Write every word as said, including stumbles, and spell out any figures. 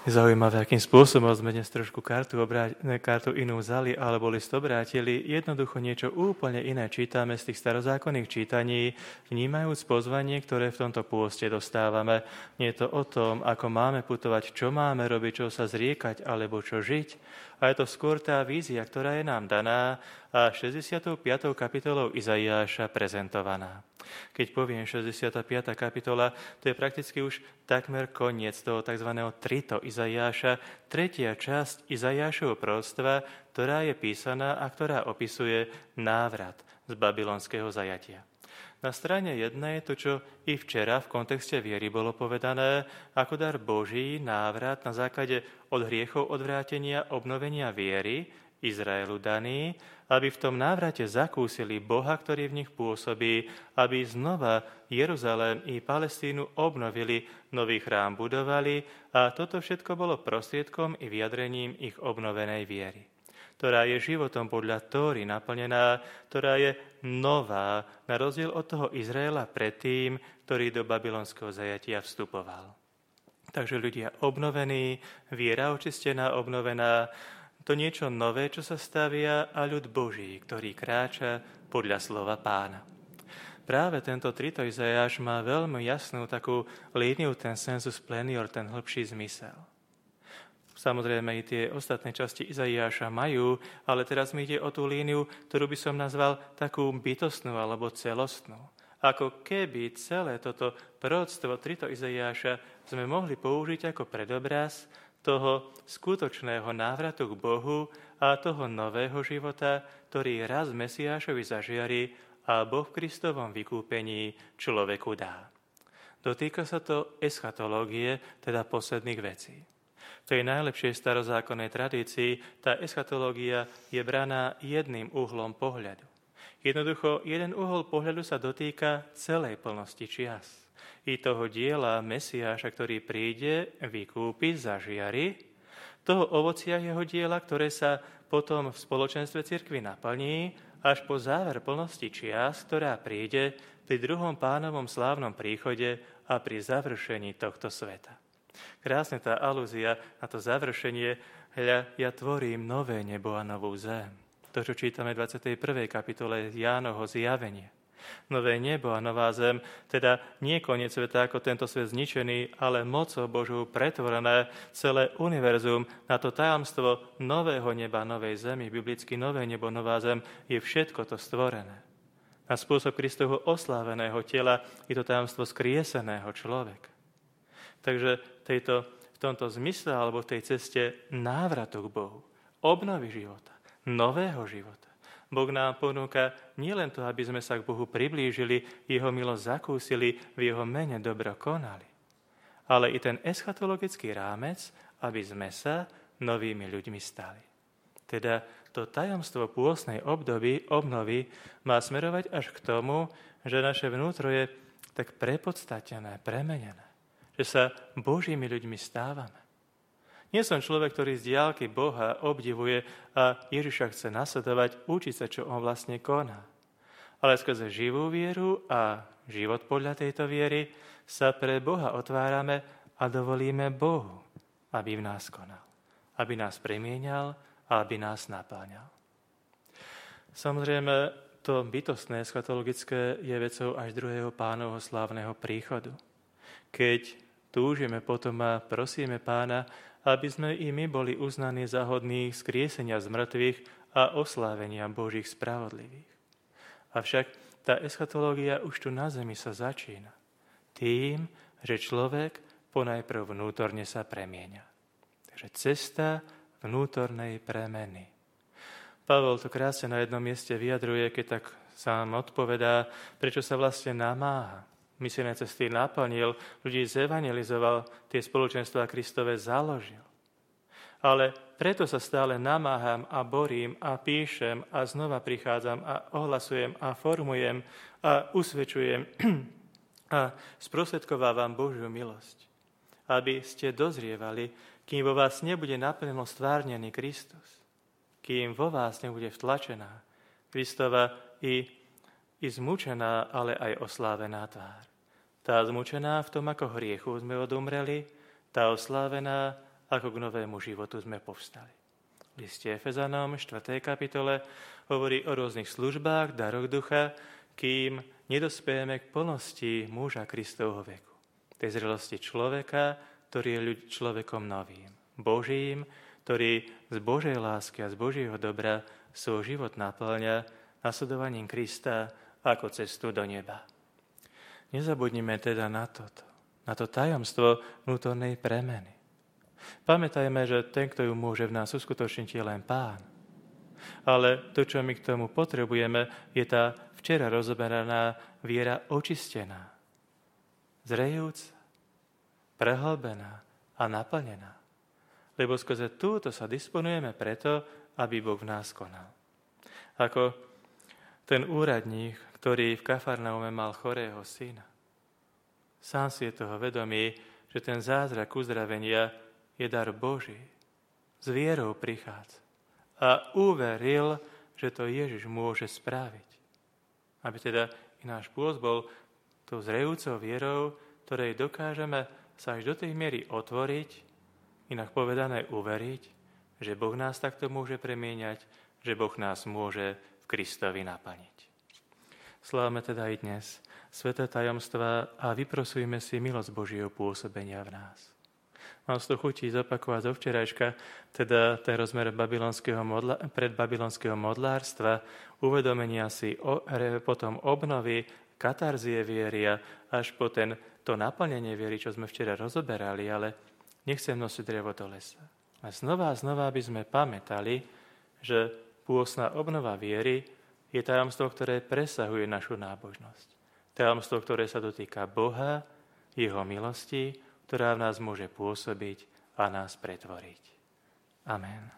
Zaujímavé, akým spôsobom sme dnes trošku kartu, obrá... kartu inú vzali alebo list obrátili. Jednoducho niečo úplne iné čítame z tých starozákonných čítaní, vnímajúc pozvanie, ktoré v tomto pôste dostávame. Nie je to o tom, ako máme putovať, čo máme robiť, čo sa zriekať alebo čo žiť. A je to skôr tá vízia, ktorá je nám daná a šesťdesiatou piatou kapitolou Izaiáša prezentovaná. Keď poviem šesťdesiata piata kapitola, to je prakticky už takmer koniec toho tzv. Trito Izaiáša, tretia časť Izaiášovho proroctva, ktorá je písaná a ktorá opisuje návrat z babylonského zajatia. Na strane jednej to, čo i včera v kontexte viery bolo povedané, ako dar Boží návrat na základe od hriechov odvrátenia, obnovenia viery Izraelu daný, aby v tom návrate zakúsili Boha, ktorý v nich pôsobí, aby znova Jeruzalém i Palestínu obnovili, nový chrám budovali a toto všetko bolo prostriedkom i vyjadrením ich obnovenej viery, ktorá je životom podľa Tóry naplnená, ktorá je nová, na rozdiel od toho Izraela predtým, ktorý do babylonského zajatia vstupoval. Takže ľudia obnovení, viera očistená, obnovená, to niečo nové, čo sa stavia, a ľud Boží, ktorý kráča podľa slova Pána. Práve tento Trito Izaiáš má veľmi jasnú takú líniu, ten sensus plenior, ten hĺbší zmysel. Samozrejme i tie ostatné časti Izaiáša majú, ale teraz mi ide o tú líniu, ktorú by som nazval takú bytostnú alebo celostnú. Ako keby celé toto proroctvo Trito Izaiáša sme mohli použiť ako predobraz toho skutočného návratu k Bohu a toho nového života, ktorý raz Mesiášovi zažiari a Boh v Kristovom vykúpení človeku dá. Dotýka sa to eschatológie, teda posledných vecí. V tej najlepšej starozákonnej tradícii tá eschatológia je braná jedným uhlom pohľadu. Jednoducho, jeden uhol pohľadu sa dotýka celej plnosti čias. I toho diela Mesiáša, ktorý príde, vykúpi, zažiari, toho ovocia jeho diela, ktoré sa potom v spoločenstve cirkvi naplní, až po záver plnosti čias, ktorá príde pri druhom Pánovom slávnom príchode a pri završení tohto sveta. Krásne tá alúzia na to završenie, hľa, ja tvorím nové nebo a novú zem. To, čo čítame v dvadsiatej prvej kapitole Jánovho zjavenie. Nové nebo a nová zem, teda nie koniec sveta ako tento svet zničený, ale mocou Božou pretvorené celé univerzum na to tajomstvo nového neba, novej zemi, biblicky nové nebo, nová zem, je všetko to stvorené. Na spôsob Kristovho osláveného tela je to tajomstvo skrieseného človeka. Takže tejto, v tomto zmysle alebo v tej ceste návratu k Bohu, obnovy života, nového života, Boh nám ponúka nielen to, aby sme sa k Bohu priblížili, jeho milosť zakúsili, v jeho mene dobro konali, ale i ten eschatologický rámec, aby sme sa novými ľuďmi stali. Teda to tajomstvo pôstnej obdoby, obnovy má smerovať až k tomu, že naše vnútro je tak prepodstatené, premenené, že sa Božími ľuďmi stávame. Nie som človek, ktorý z diaľky Boha obdivuje a Ježiša chce nasledovať, učiť sa, čo on vlastne koná. Ale skrze živú vieru a život podľa tejto viery sa pre Boha otvárame a dovolíme Bohu, aby v nás konal, aby nás premieňal a aby nás napáňal. Samozrejme, to bytostné eschatologické je vecou až druhého Pánovho slávneho príchodu. Keď túžime potom a prosíme Pána, aby sme i my boli uznaní za hodných skriesenia z mŕtvych a oslávenia Božích spravodlivých. Avšak tá eschatológia už tu na zemi sa začína tým, že človek ponajprv vnútorne sa premieňa. Takže cesta vnútornej premeny. Pavol to krásne na jednom mieste vyjadruje, keď tak sám odpovedá, prečo sa vlastne namáha. Misijné cesty naplnil, ľudí zevangelizoval, tie spoločenstvá Kristove založil. Ale preto sa stále namáham a borím a píšem a znova prichádzam a ohlasujem a formujem a usvedčujem a sprostredkovávam Božiu milosť, aby ste dozrievali, kým vo vás nebude naplno stvárnený Kristus, kým vo vás nebude vtlačená Kristova i, i zmučená, ale aj oslávená tvár. Tá zmučená v tom, ako hriechu sme odumreli, tá oslávená ako k novému životu sme povstali. V liste Efezanom, štvrtej kapitole, hovorí o rôznych službách, daroch ducha, kým nedospejeme k plnosti muža Kristovho veku. Tej zrelosti človeka, ktorý je ľud- človekom novým, Božím, ktorý z Božej lásky a z Božieho dobra svoj život naplňa nasledovaním Krista ako cestu do neba. Nezabudnime teda na toto, na to tajomstvo vnútornej premeny. Pamätajme, že ten, kto ju môže v nás uskutočniť, je len Pán. Ale to, čo my k tomu potrebujeme, je tá včera rozoberaná viera očistená, zrejúca, prehlbená a naplnená. Lebo skrze túto sa disponujeme preto, aby Boh v nás konal. Ako ten úradník, ktorý v Kafarnaume mal chorého syna. Sám si je toho vedomý, že ten zázrak uzdravenia je dar Boží. S vierou prichádza. A uveril, že to Ježiš môže spraviť. Aby teda i náš pôst bol tou zrejúcou vierou, ktorej dokážeme sa až do tej miery otvoriť, inak povedané uveriť, že Boh nás takto môže premieňať, že Boh nás môže v Kristovi naplniť. Slávame teda aj dnes sväté tajomstvá a vyprosujme si milosť Božieho pôsobenia v nás. Mám z to chutí zopakovať zo včerajška, teda ten rozmer babylonského modla, predbabylonského modlárstva, uvedomenia si o, potom obnovy, katarzie viery a až po ten, to naplnenie viery, čo sme včera rozoberali, ale nechcem nosiť drevo do lesa. A znova a znova by sme pamätali, že pôstna obnova viery je tajomstvo, ktoré presahuje našu nábožnosť. Tajomstvo, ktoré sa dotýka Boha, jeho milosti, ktorá v nás môže pôsobiť a nás pretvoriť. Amen.